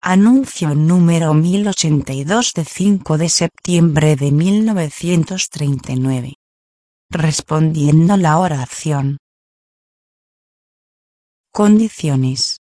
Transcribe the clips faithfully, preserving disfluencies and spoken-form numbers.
Anuncio número mil ochenta y dos de cinco de septiembre de mil novecientos treinta y nueve. Respondiendo la oración. Condiciones.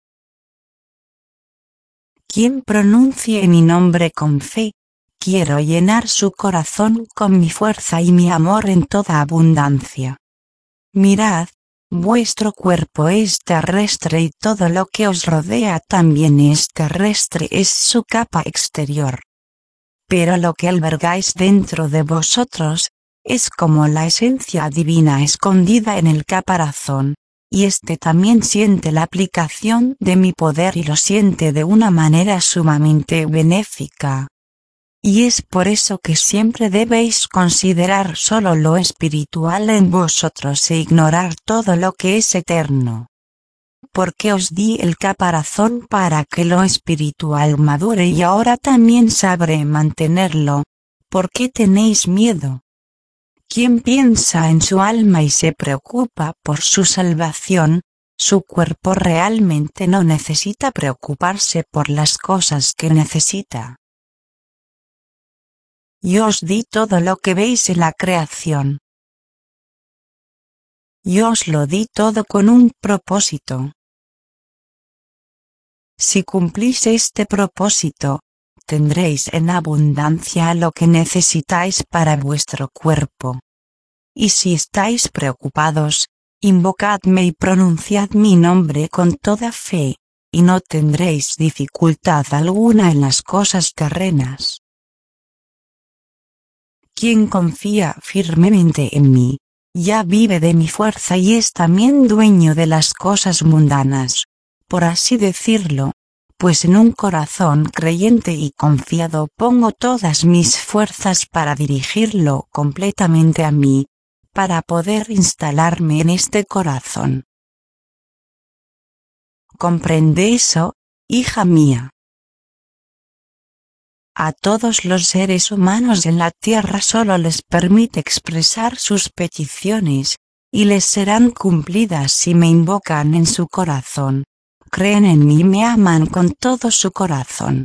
Quien pronuncie mi nombre con fe, quiero llenar su corazón con mi fuerza y mi amor en toda abundancia. Mirad, vuestro cuerpo es terrestre y todo lo que os rodea también es terrestre, es su capa exterior. Pero lo que albergáis dentro de vosotros, es como la esencia divina escondida en el caparazón, y éste también siente la aplicación de mi poder y lo siente de una manera sumamente benéfica. Y es por eso que siempre debéis considerar solo lo espiritual en vosotros e ignorar todo lo que es eterno. Porque os di el caparazón para que lo espiritual madure y ahora también sabré mantenerlo. ¿Por qué tenéis miedo? Quien piensa en su alma y se preocupa por su salvación, su cuerpo realmente no necesita preocuparse por las cosas que necesita. Yo os di todo lo que veis en la creación. Yo os lo di todo con un propósito. Si cumplís este propósito, tendréis en abundancia lo que necesitáis para vuestro cuerpo. Y si estáis preocupados, invocadme y pronunciad mi nombre con toda fe, y no tendréis dificultad alguna en las cosas terrenas. Quien confía firmemente en mí, ya vive de mi fuerza y es también dueño de las cosas mundanas, por así decirlo, pues en un corazón creyente y confiado pongo todas mis fuerzas para dirigirlo completamente a mí, para poder instalarme en este corazón. ¿Comprende eso, hija mía? A todos los seres humanos en la tierra solo les permite expresar sus peticiones, y les serán cumplidas si me invocan en su corazón, creen en mí y me aman con todo su corazón.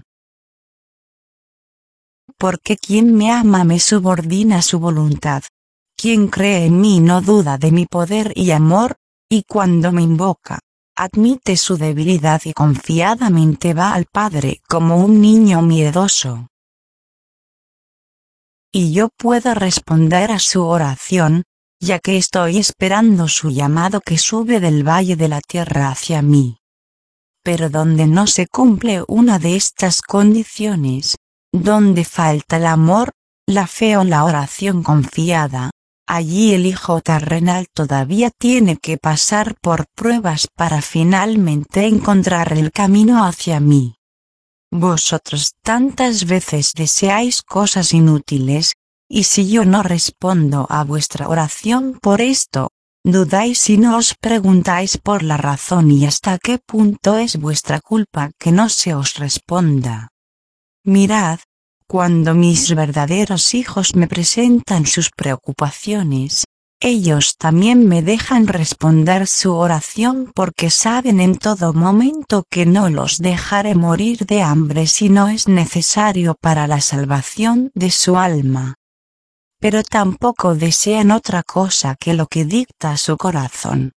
Porque quien me ama me subordina su voluntad, quien cree en mí no duda de mi poder y amor, y cuando me invoca, admite su debilidad y confiadamente va al Padre como un niño miedoso. Y yo puedo responder a su oración, ya que estoy esperando su llamado que sube del valle de la tierra hacia mí. Pero donde no se cumple una de estas condiciones, donde falta el amor, la fe o la oración confiada, allí el Hijo terrenal todavía tiene que pasar por pruebas para finalmente encontrar el camino hacia mí. Vosotros tantas veces deseáis cosas inútiles, y si yo no respondo a vuestra oración por esto, dudáis y no os preguntáis por la razón y hasta qué punto es vuestra culpa que no se os responda. Mirad, cuando mis verdaderos hijos me presentan sus preocupaciones, ellos también me dejan responder su oración porque saben en todo momento que no los dejaré morir de hambre si no es necesario para la salvación de su alma. Pero tampoco desean otra cosa que lo que dicta su corazón.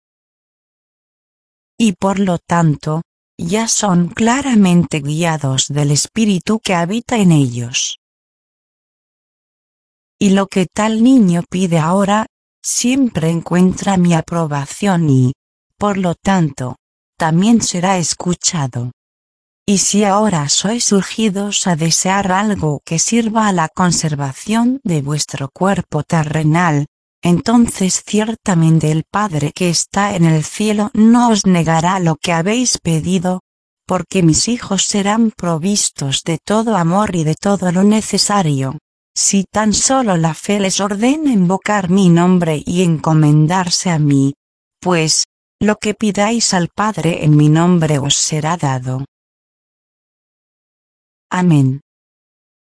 Y por lo tanto, ya son claramente guiados del Espíritu que habita en ellos. Y lo que tal niño pide ahora, siempre encuentra mi aprobación y, por lo tanto, también será escuchado. Y si ahora sois urgidos a desear algo que sirva a la conservación de vuestro cuerpo terrenal, entonces ciertamente el Padre que está en el cielo no os negará lo que habéis pedido, porque mis hijos serán provistos de todo amor y de todo lo necesario, si tan solo la fe les ordena invocar mi nombre y encomendarse a mí, pues, lo que pidáis al Padre en mi nombre os será dado. Amén.